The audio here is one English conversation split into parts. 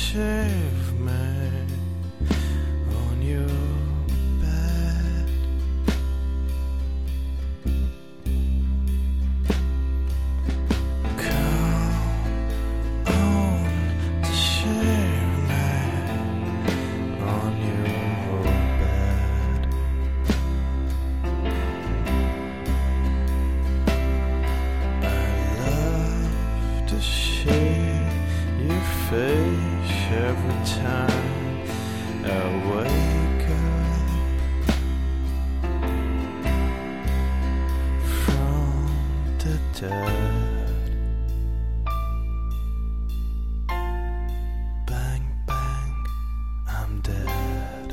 shave me on your bed. Come on to shave me on your bed. I love to shave your face every time I wake up from the dead. Bang, bang, I'm dead.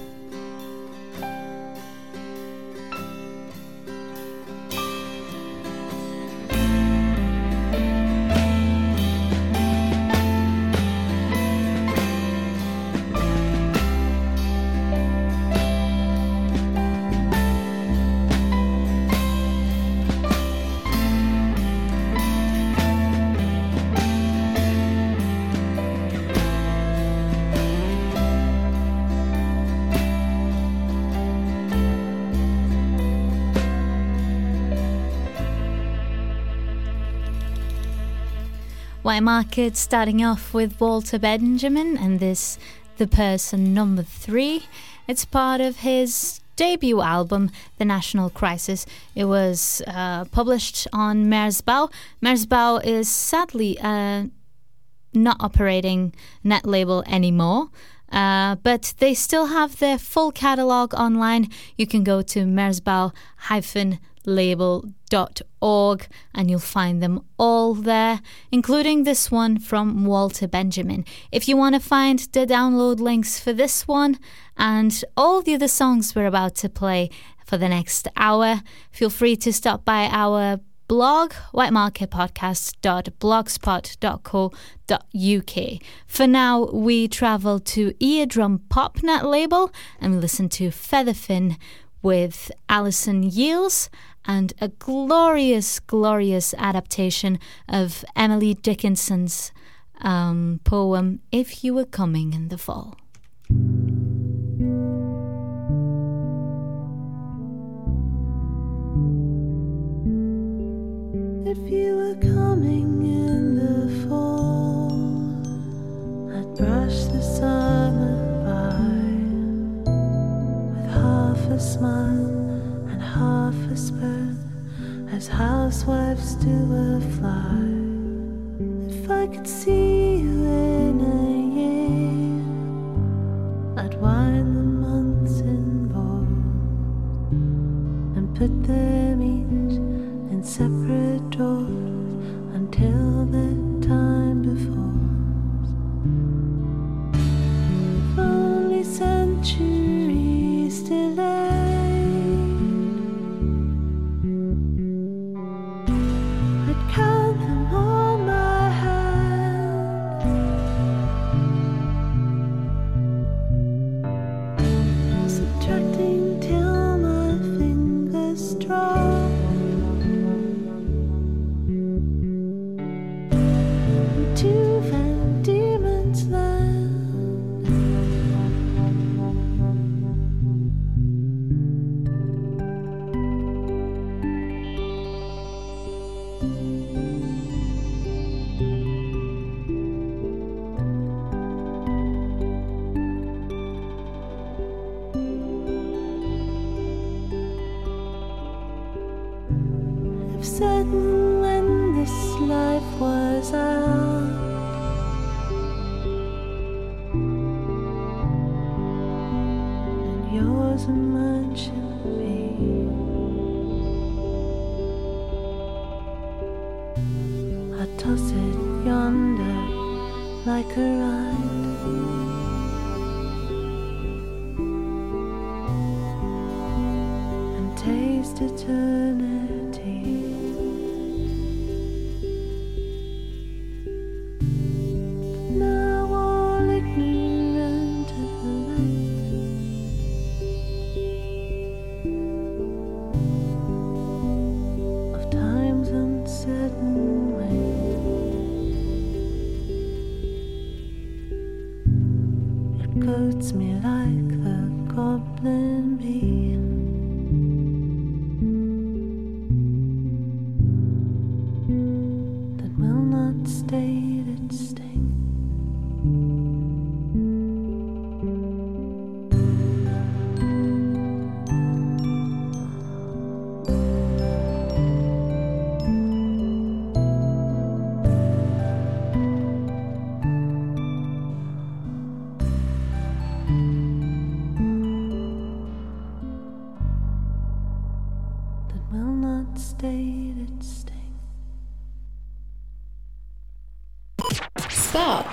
White Market starting off with Walter Benjamin and this The Person Number 3. It's part of his debut album, The National Crisis. It was published on Merzbow. Merzbow is sadly not operating net label anymore. But they still have their full catalogue online. You can go to merzbow-label.org and you'll find them all there, including this one from Walter Benjamin. If you want to find the download links for this one and all the other songs we're about to play for the next hour, feel free to stop by our blog, whitemarketpodcast.blogspot.co.uk. For now, we travel to Eardrum Pop Net label and we listen to Featherfin with Alison Yields and a glorious, glorious adaptation of Emily Dickinson's poem, If You Were Coming in the Fall. If you were coming in the fall, I'd brush the summer by with half a smile and half a spurt, as housewives do a fly. If I could see you in a year, I'd wind the months in balls and put them each in separate drawers until the time befalls. If only centuries delayed, I'd count them on my hand, subtracting till my fingers drop. To Van Diemen's Land, if certain when this life was out, and yours and mine should be, I'd toss it yonder like a rind, and taste eternity. Now all ignorant of the length of time's uncertain way. coats me like the goblin bee. That will not stay its sting. Spark.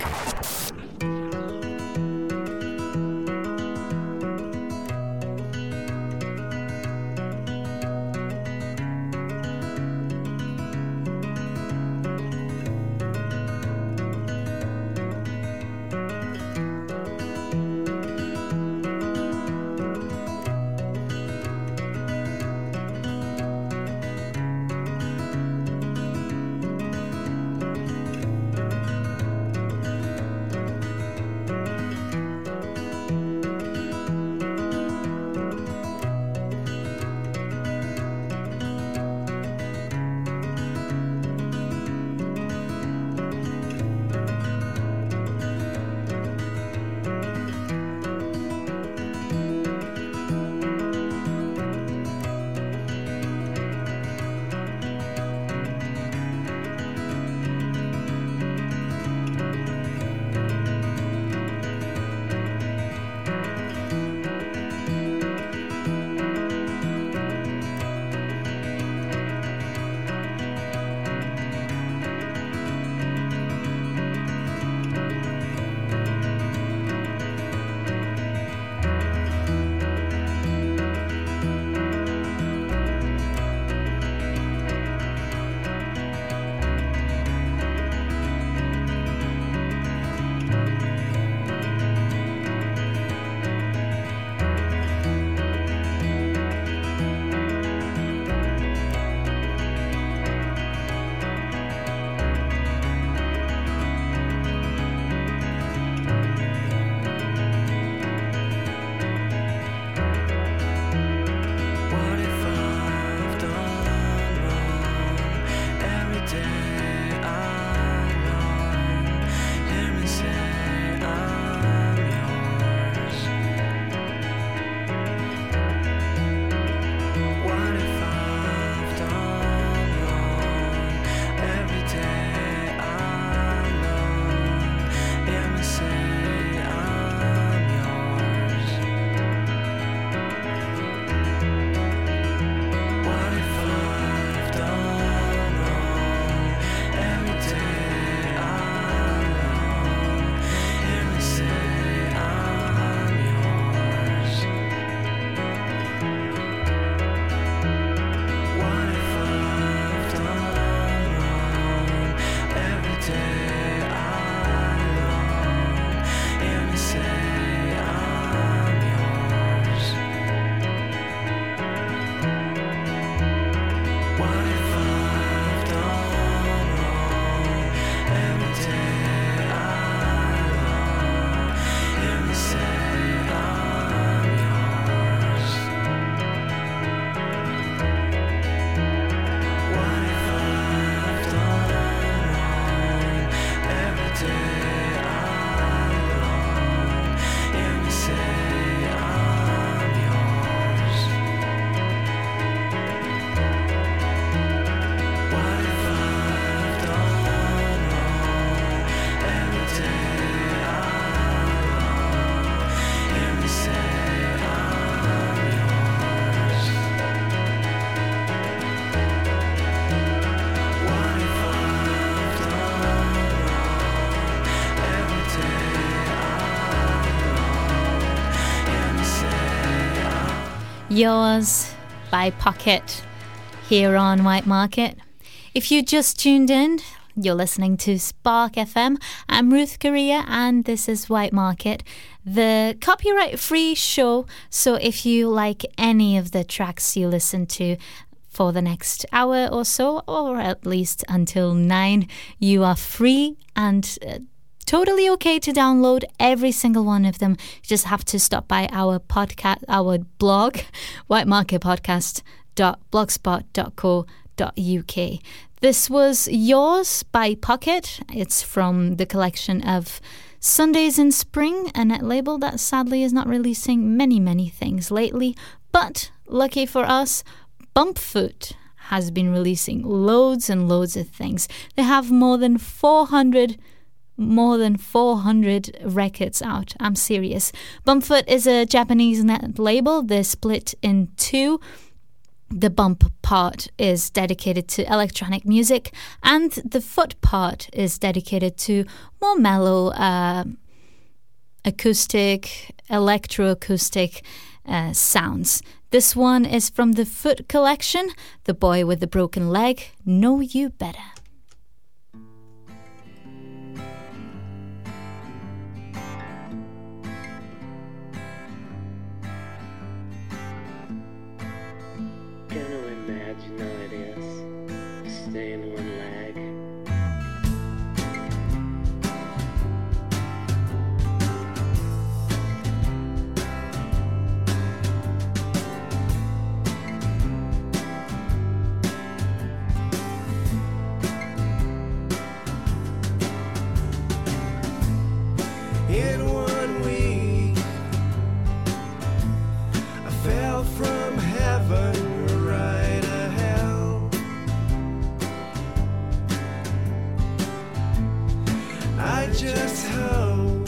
Yours by Pocket here on White Market. If you just tuned in, you're listening to Spark FM. I'm Ruth Correa and this is White Market, the copyright-free show. So if you like any of the tracks you listen to for the next hour or so, or at least until 9, you are free and totally okay to download every single one of them. You just have to stop by our blog, whitemarketpodcast.blogspot.co.uk. This was Yours by Pocket. It's from the collection of Sundays in Spring, a net label that sadly is not releasing many things lately. But lucky for us, Bumpfoot has been releasing loads and loads of things. They have more than 400 records out. I'm serious. Bumpfoot is a Japanese net label. They're split in two. The bump part is dedicated to electronic music, and the foot part is dedicated to more mellow acoustic, electroacoustic sounds. This one is from the Foot collection, The Boy with the Broken Leg, Know You Better. Can you imagine how it is to stay in one leg? In 1 week, I fell from heaven right to hell. I just hope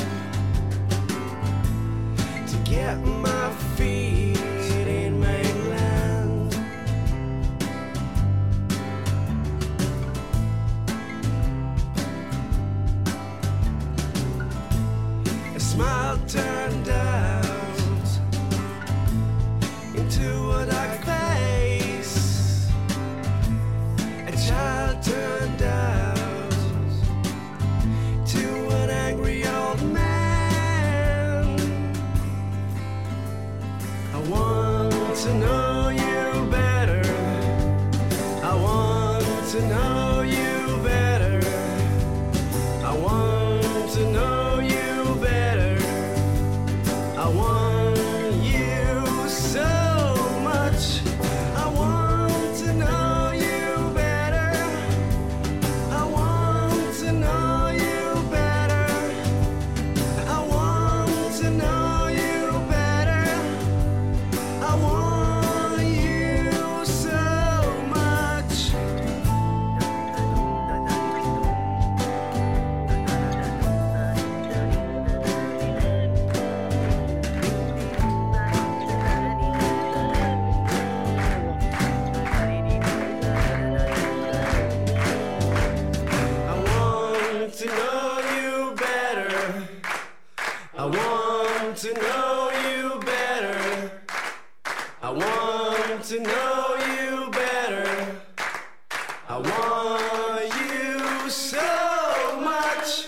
to get my feet in mainland. A smile turned out into a dark face. A child turned out to an angry old man. I want to know you better. I want to know you better. I want to know you better. I want you so much. I want to know you better. I want to know you better. I want to know you better. I want you so much. I want to know you better. I want to know you better. I want to know you better. I want you so much.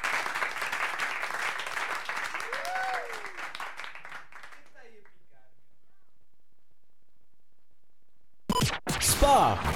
Spa.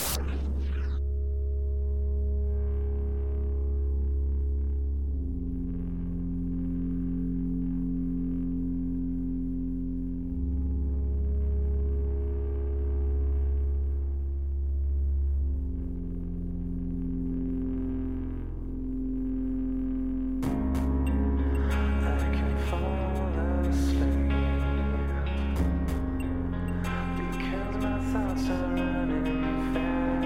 I can fall asleep because my thoughts are running fast.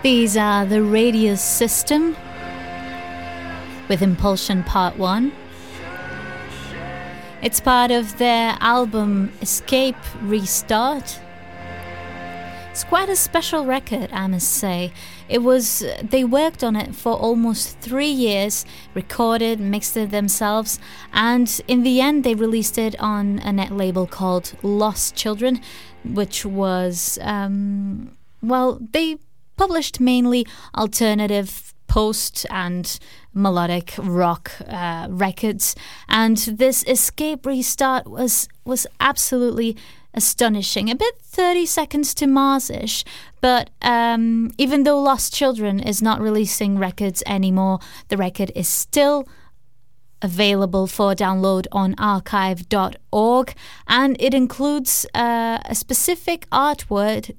These are the Radius System with Impulsion Part 1. It's part of their album Escape Restart. It's quite a special record, I must say. They worked on it for almost 3 years, recorded, mixed it themselves, and in the end they released it on a net label called Lost Children, which was, they published mainly alternative post and melodic rock records, and this Escape Restart was absolutely astonishing. A bit 30 Seconds to Mars-ish, but even though Lost Children is not releasing records anymore, the record is still available for download on archive.org, and it includes a specific artwork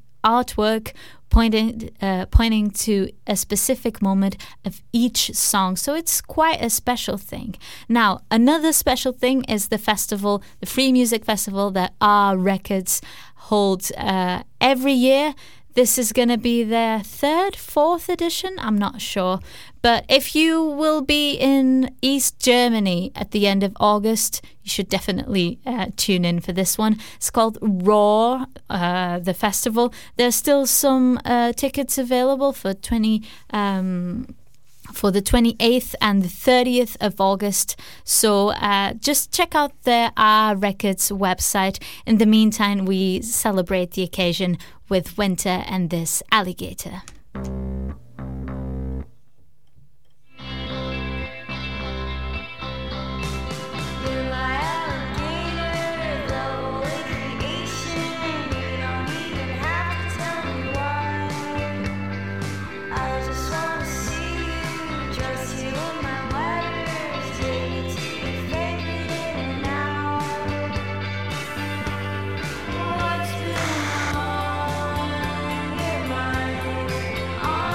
pointing to a specific moment of each song. So it's quite a special thing. Now, another special thing is the festival, the Free Music Festival that R Records holds every year. This is going to be their 3rd, 4th edition, I'm not sure. But if you will be in East Germany at the end of August, you should definitely tune in for this one. It's called Roar, the festival. There's still some tickets available for the 28th and the 30th of August. So just check out their R Records website. In the meantime, we celebrate the occasion with Winter and this Alligator. What's been on your mind?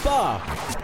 Spark.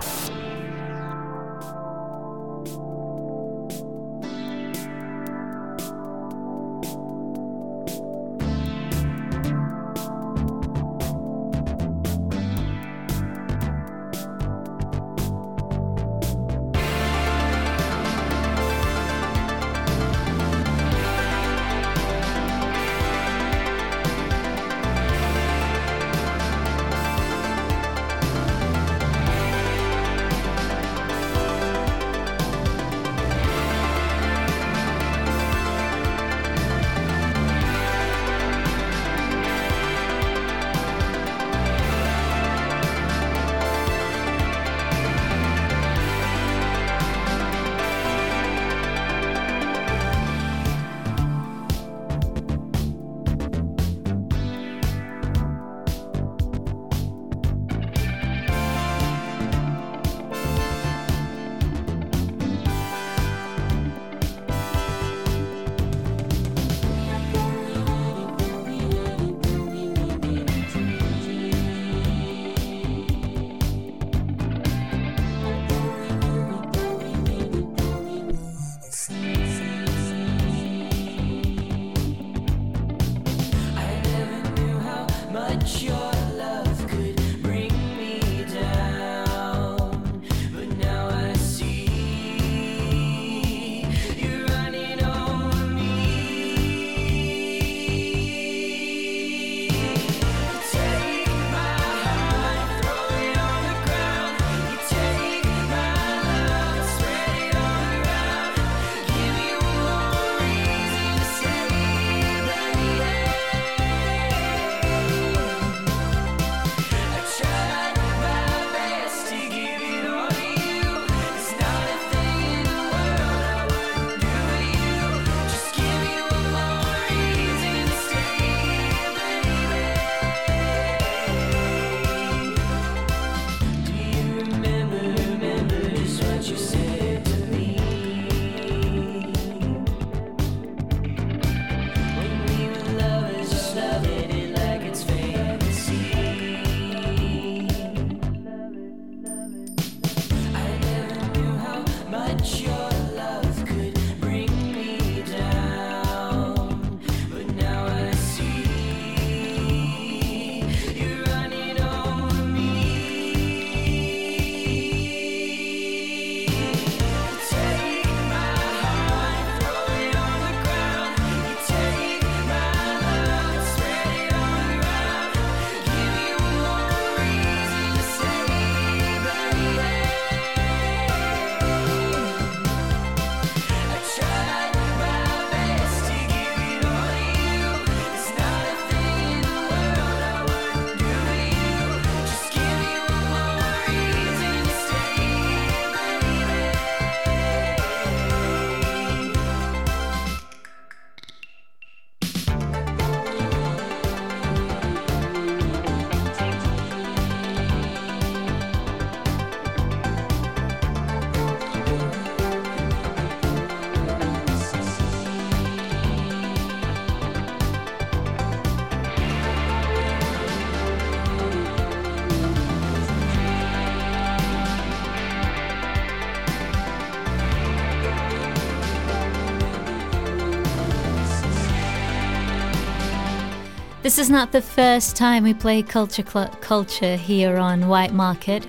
This is not the first time we play Culture here on White Market.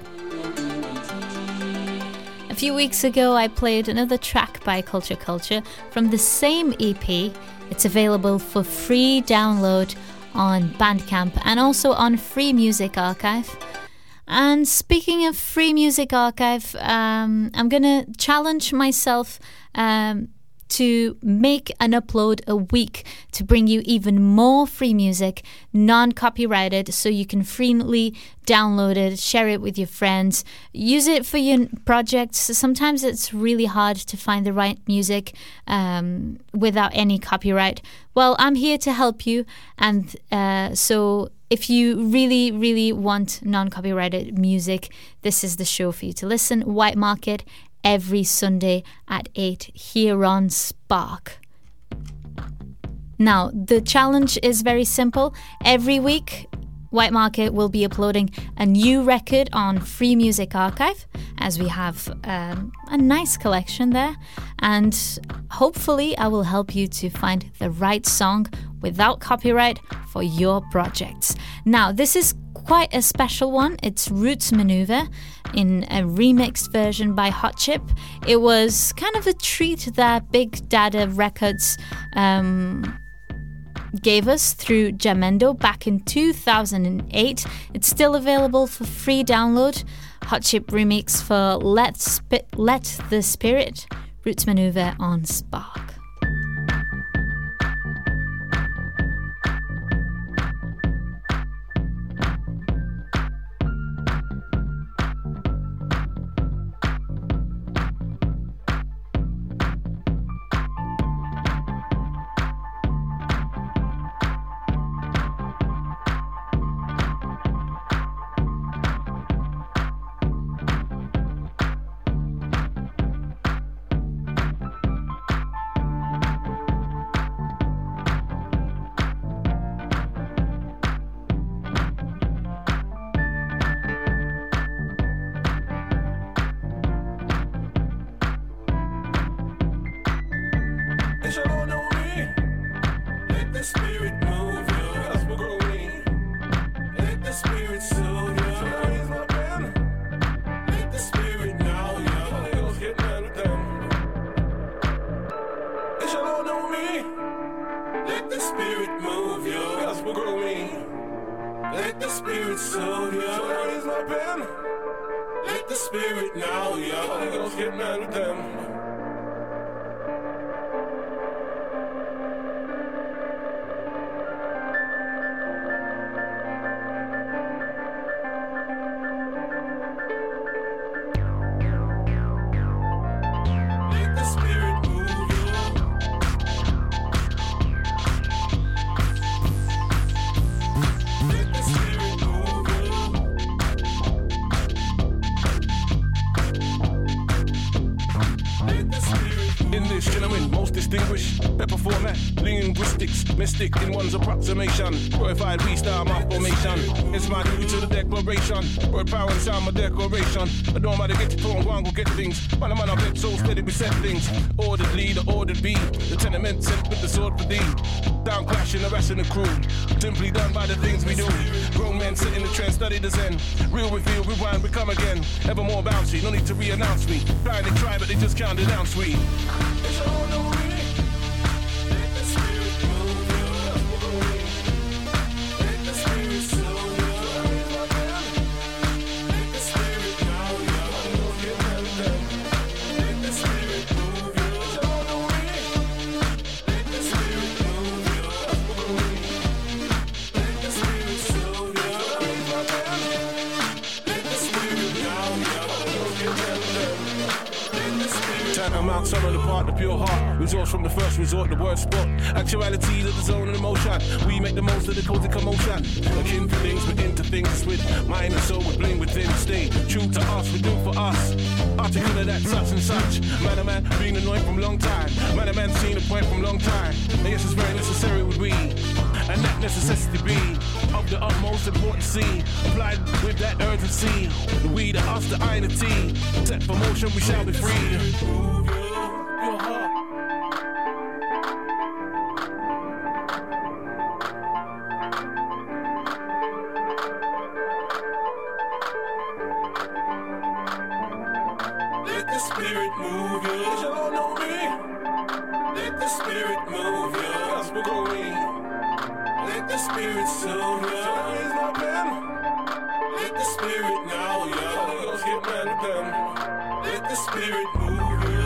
A few weeks ago I played another track by Culture from the same EP. It's available for free download on Bandcamp and also on Free Music Archive. And speaking of Free Music Archive, I'm gonna challenge myself to make and upload a week to bring you even more free music, non-copyrighted, so you can freely download it, share it with your friends, use it for your projects. Sometimes it's really hard to find the right music without any copyright. Well, I'm here to help you, and so if you really, really want non-copyrighted music, this is the show for you to listen. White Market, every Sunday at 8 here on Spark. Now, the challenge is very simple. Every week, White Market will be uploading a new record on Free Music Archive, as we have a nice collection there, and hopefully I will help you to find the right song without copyright for your projects. Now, this is quite a special one. It's Roots Maneuver in a remixed version by Hot Chip. It was kind of a treat that Big Dada Records gave us through Jamendo back in 2008. It's still available for free download. Hot Chip remix for Let the Spirit, Roots Maneuver on Spark. Mystic in one's approximation, glorified restyle my formation. It's my duty to the declaration. Word power and sound my declaration. I don't matter get to throne, one go get things. Man, I get so steady we set things. Ordered lead, ordered be. The tenement sent with the sword for thee. Down clashing, harassing the crew. Simply done by the things we do. Grown men sit in the trend, study the zen. Real reveal, rewind, we come again. Ever more bouncy, no need to re-announce me. Trying to try, but they just can't denounce me. It's all no way. Some of the part, the pure heart. Resource from the first resort, the word spot. Actuality of the zone and emotion. We make the most of the cozy commotion. Akin to things, but into things with mind and soul. We bling within. Stay true to us, we do for us. Articulate that such and such. Man, being annoyed from long time. Man, seen a point from long time. And yes, it's very necessary with we. And that necessity be of the utmost importance. Applied with that urgency. The we, the us, the I, and the T. Set for motion, we shall be free. Your heart. Let the spirit move you. You all know me. Let the spirit move you. Gospel going. Let the spirit soothe you. Raise my pen. Let the spirit now, yo. Let's get mad at them. Let the spirit move you.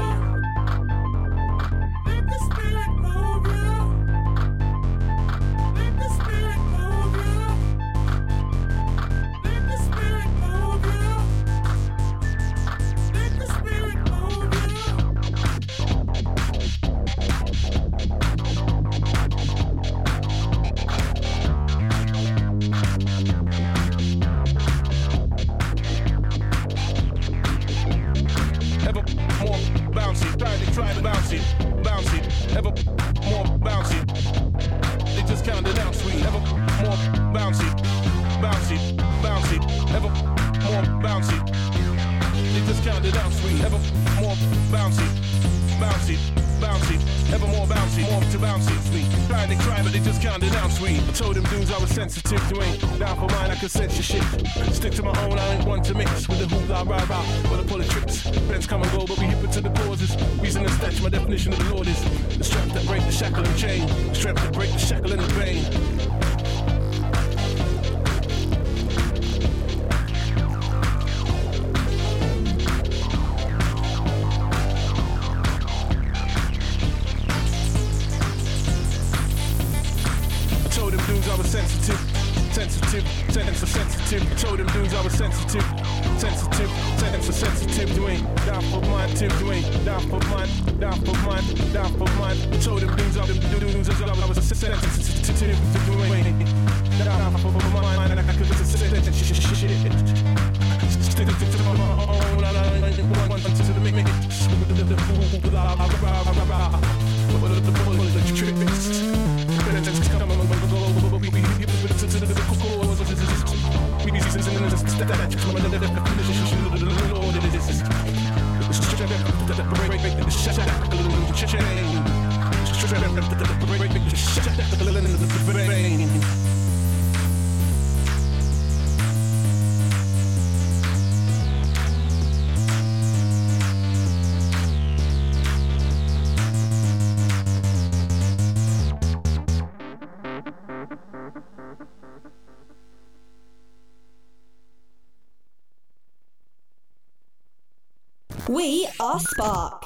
ever more bouncy. They just counted out sweet, ever more bouncy, bouncy, bouncy, ever more bouncy, more to bouncy, sweet. Trying to cry, but they just counted out sweet. I told them dudes I was sensitive, you ain't down for mine, I can sense your shit. Stick to my own, I ain't one to mix with the hoopla, rah rah, but I pull the tricks. Friends come and go, but we hip it to the causes. Reason and statue, my definition of the Lord is the strength that break the shackle and chain, the strength that break the shackle and the vein. I was sensitive. Told them dudes I was sensitive. You ain't down for mine, Tim. You ain't down for mine. Told them dudes I was sensitive. You ain't down for mine. I could shit. Stick to my own. I want to the make it. The tricks. Come on, go. We are Spark.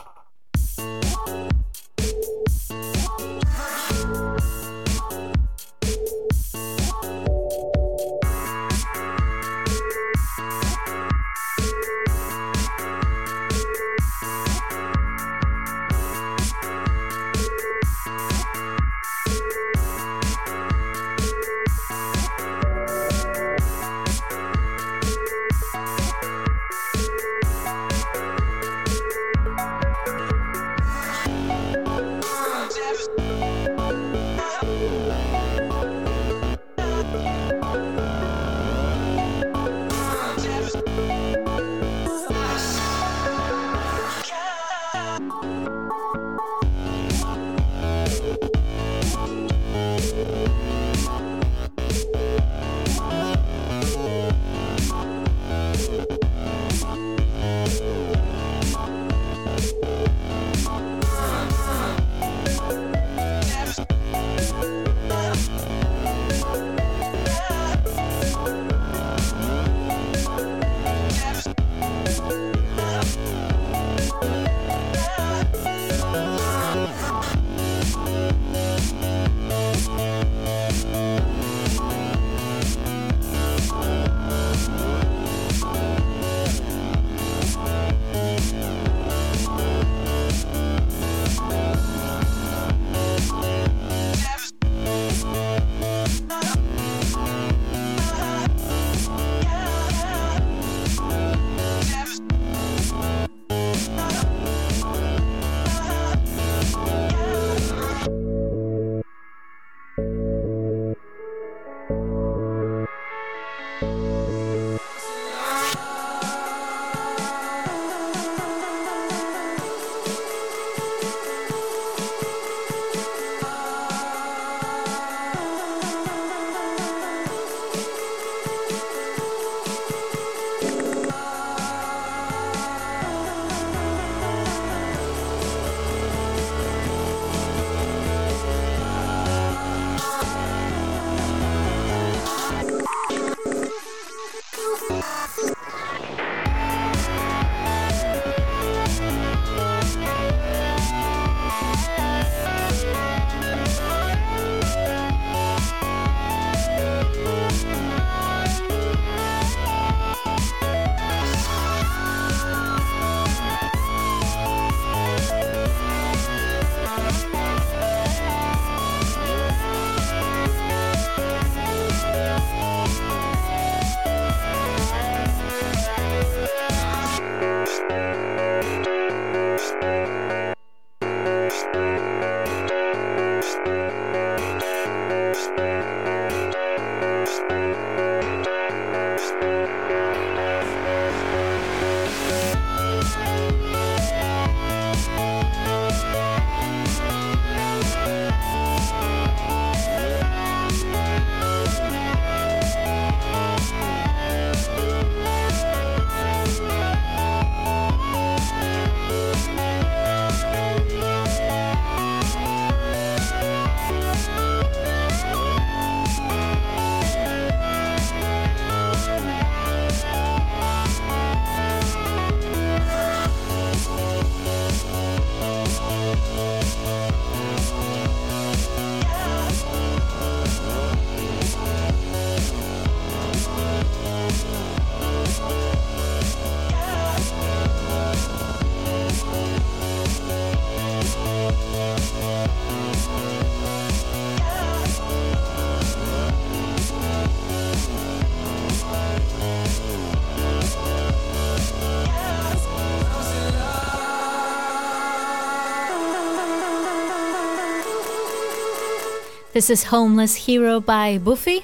This is Homeless Hero by Buffy.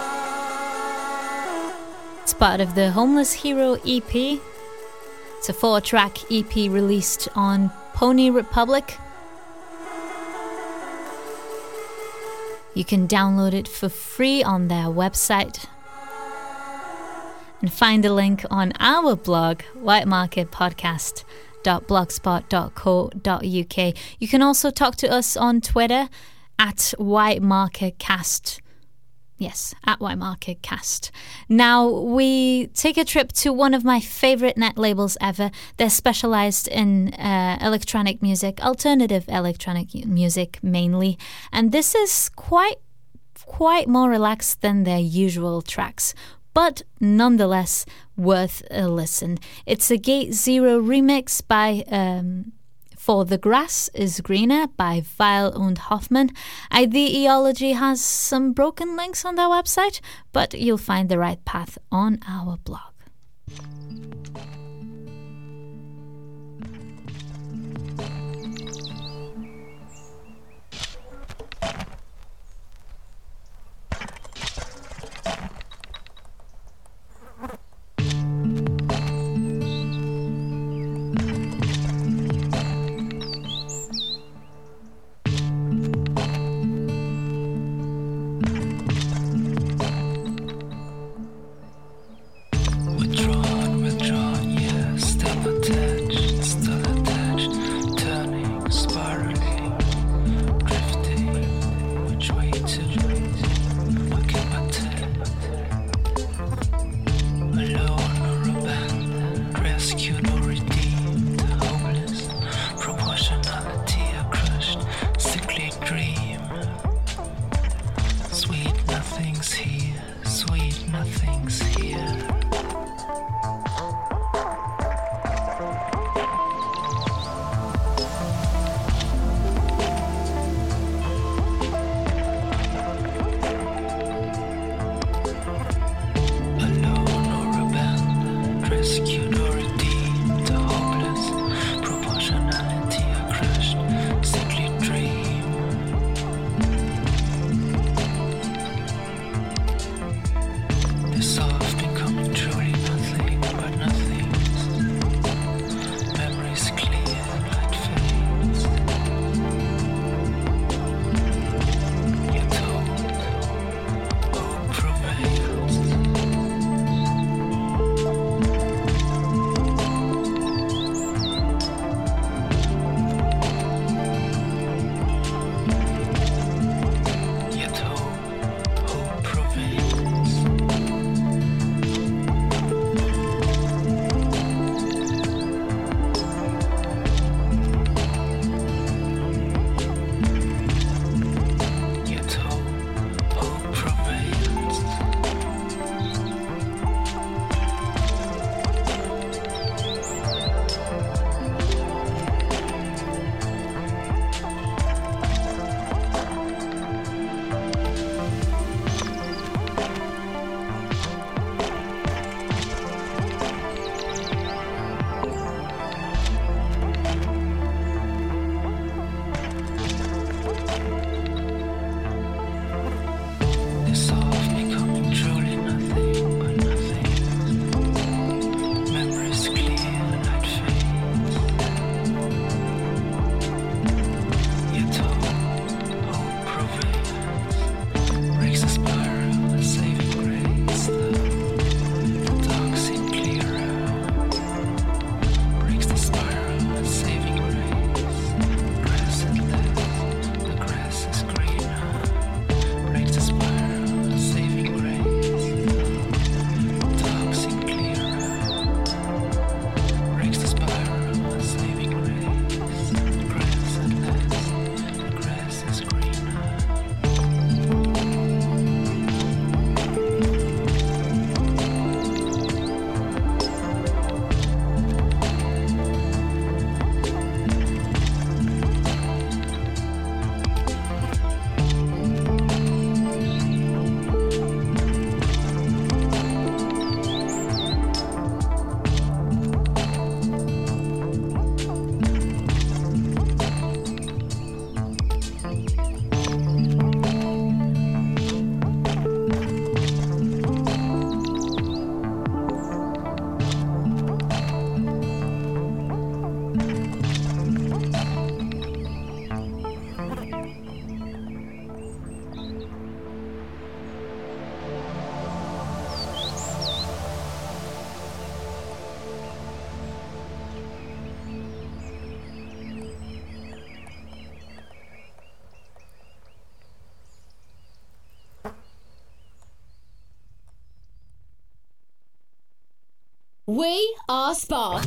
It's part of the Homeless Hero EP. It's a 4-track EP released on Pony Republic. You can download it for free on their website. And find a link on our blog, whitemarketpodcast.blogspot.co.uk. You can also talk to us on Twitter at whitemarketcast. Yes, at whitemarketcast. Now, we take a trip to one of my favorite net labels ever. They're specialized in electronic music, alternative electronic music mainly. And this is quite more relaxed than their usual tracks, but nonetheless worth a listen. It's a Gate Zero remix by For the Grass is Greener by Weil und Hoffmann. Ideology has some broken links on their website, but you'll find the right path on our blog. We are Spark.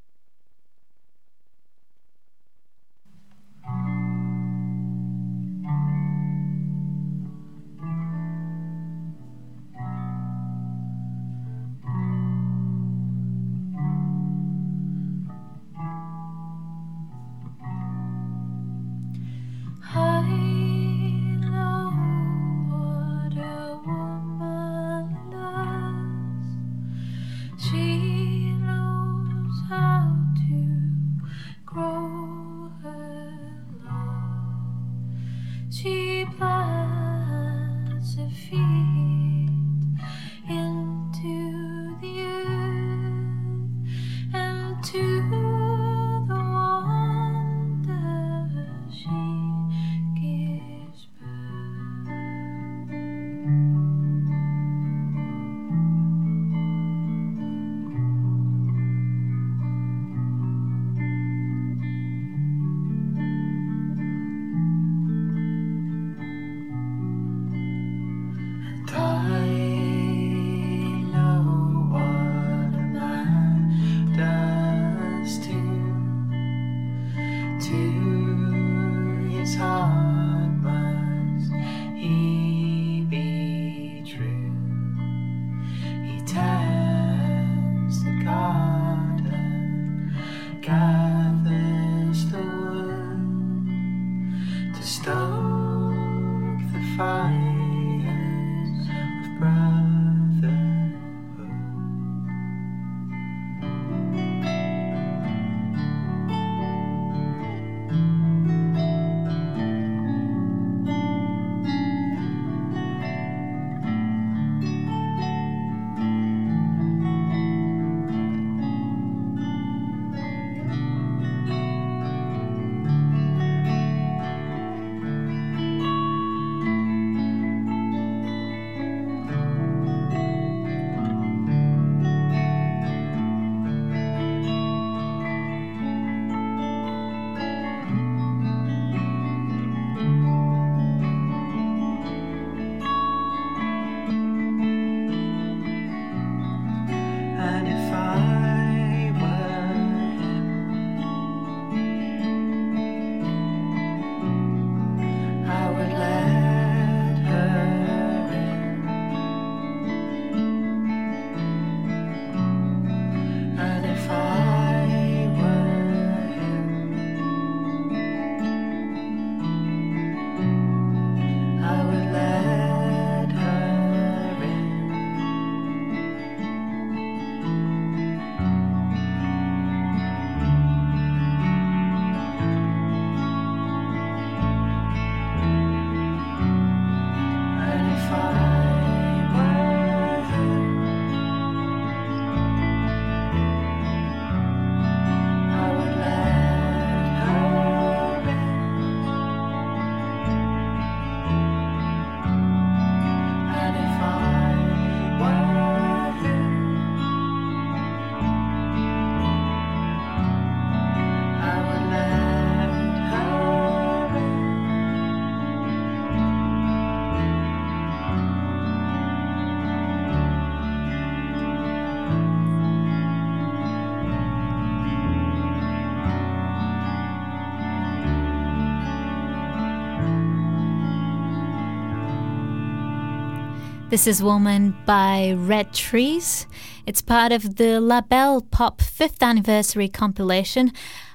This is Woman by Red Trees. It's part of the La Belle Pop 5th anniversary compilation.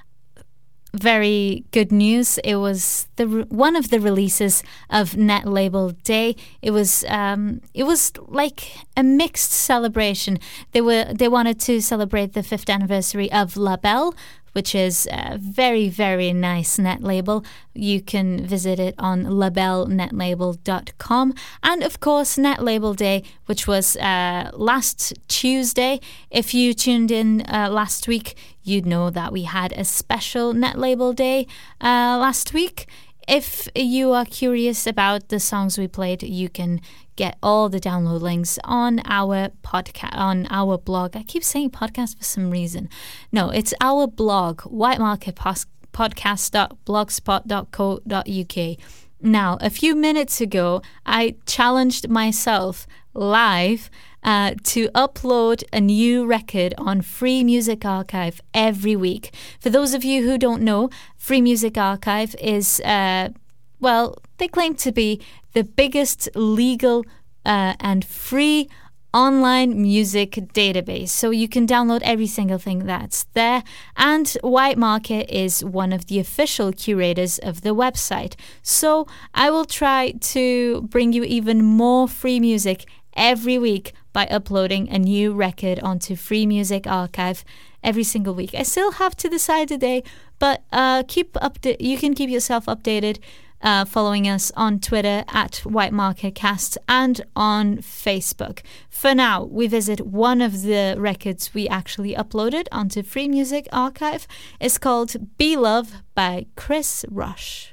Very good news. It was one of the releases of Net Label Day. It was like a mixed celebration. They wanted to celebrate the 5th anniversary of La Belle, which is a very, very nice net label. You can visit it on labelnetlabel.com. And of course, Net Label Day, which was last Tuesday. If you tuned in last week, you'd know that we had a special Net Label Day last week. If you are curious about the songs we played, you can get all the download links on our podcast, on our blog. I keep saying podcast for some reason. No, it's our blog, whitemarketpodcast.blogspot.co.uk. Now, a few minutes ago, I challenged myself live to upload a new record on Free Music Archive every week. For those of you who don't know, Free Music Archive is, they claim to be the biggest legal and free online music database. So you can download every single thing that's there. And White Market is one of the official curators of the website. So I will try to bring you even more free music every week by uploading a new record onto Free Music Archive every single week. I still have to decide the day, but you can keep yourself updated following us on Twitter at White Market Cast and on Facebook. For now, we visit one of the records we actually uploaded onto Free Music Archive. It's called Be Love by Chris Rush.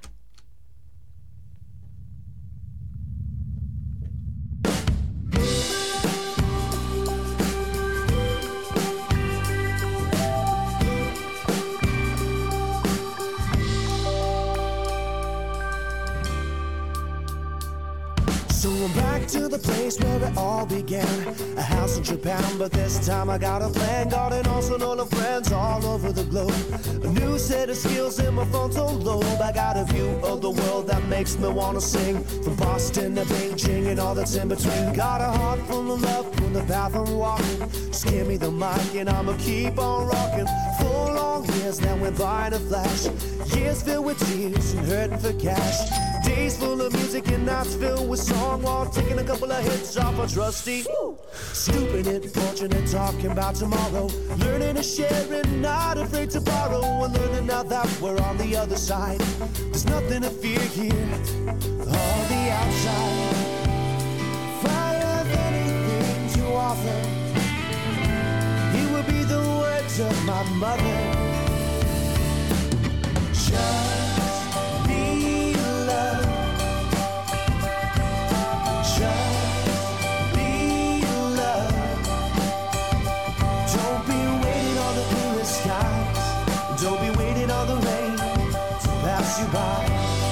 So I'm back to the place where it all began. A house in Japan, but this time I got a plan. Got an arsenal of friends all over the globe. A new set of skills in my frontal lobe. I got a view of the world that makes me wanna sing. From Boston to Beijing and all that's in between. Got a heart full of love from the path I'm walking. Just give me the mic and I'ma keep on rocking. 4 long years that went by in a flash. Years filled with tears and hurting for cash. Days full of music and nights filled with song, while taking a couple of hits off a trusty. Stupid it, fortunate, talking about tomorrow. Learning to share and not afraid to borrow. And learning now that we're on the other side. There's nothing to fear here, all the outside. If I have anything to offer, it would be the words of my mother. Just be love. Just be love. Don't be waiting on the clearest skies. Don't be waiting on the rain to pass you by.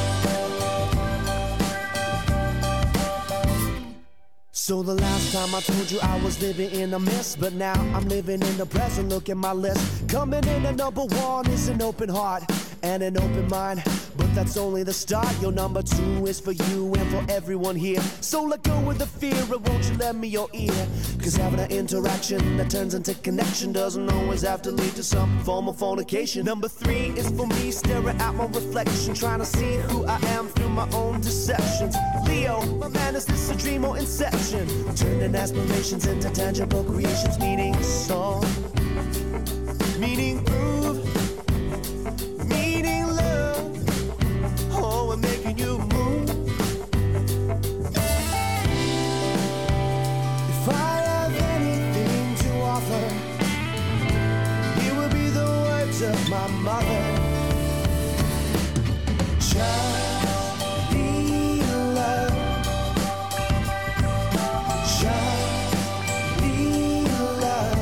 So the last time I told you I was living in a mist, but now I'm living in the present. Look at my list. Coming in at number 1 is an open heart and an open mind, but that's only the start. Your number 2 is for you and for everyone here. So let go of the fear and won't you lend me your ear? Cause having an interaction that turns into connection doesn't always have to lead to some form of fornication. Number 3 is for me, staring at my reflection, trying to see who I am through my own deceptions. Leo, my man, is this a dream or inception? Turning aspirations into tangible creations, meaning song, meaning groove, meaning love. Oh, I'm making you move. If I have anything to offer, it will be the words of my mother. Just be love. Just be love.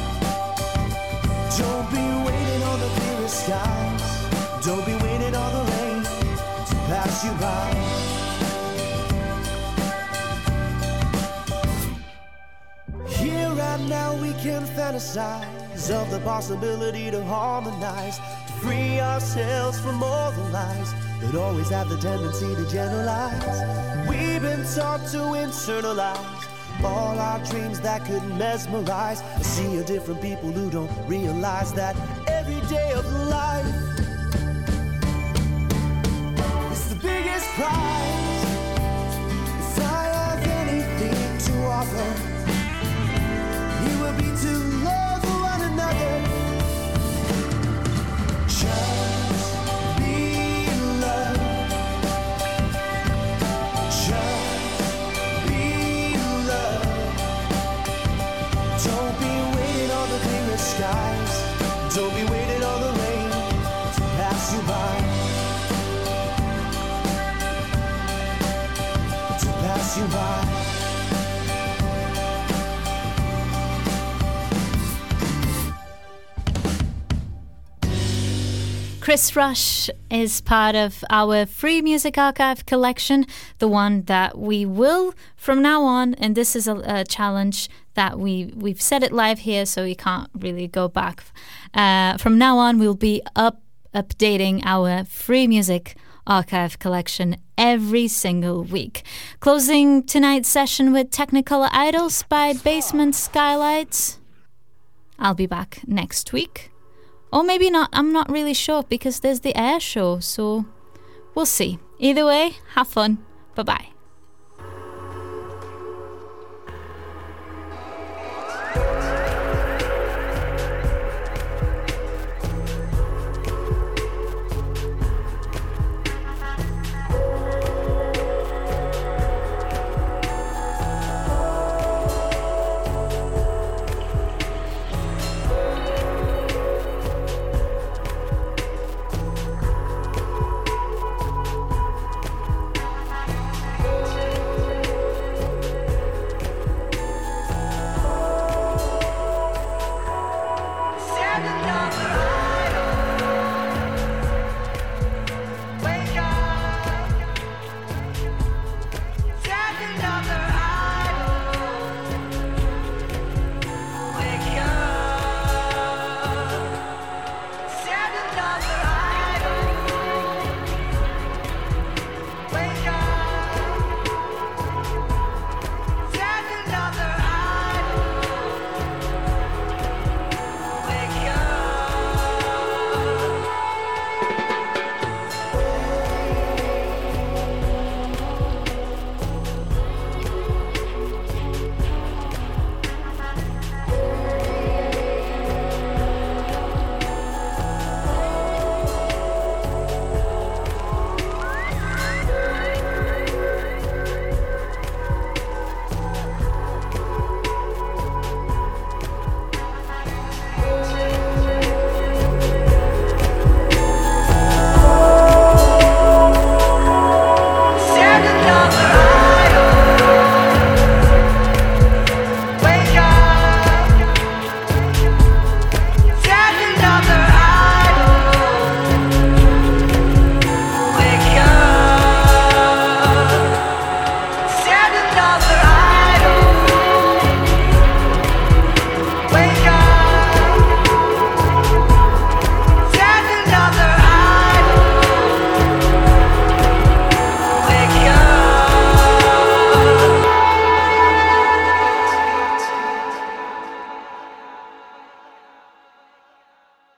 Don't be waiting on the clearest skies. Don't be waiting on the rain to pass you by. Here and now we can fantasize of the possibility to harmonize, to free ourselves from all the lies that always have the tendency to generalize. We've been taught to internalize all our dreams that could mesmerize. I see a different people who don't realize that every day of life is the biggest prize. If I have anything to offer, it will be to love one another. Just be love. Just be love. Don't be waiting on the clearest skies. Don't be waiting on the rain to pass you by. To pass you by. Chris Rush is part of our Free Music Archive collection, the one that we will from now on, and this is a challenge that we've set it live here, so you can't really go back. From now on, we'll be updating our Free Music Archive collection every single week. Closing tonight's session with Technicolor Idols by Basement Skylights. I'll be back next week. Or maybe not, I'm not really sure, because there's the air show, so we'll see. Either way, have fun. Bye-bye.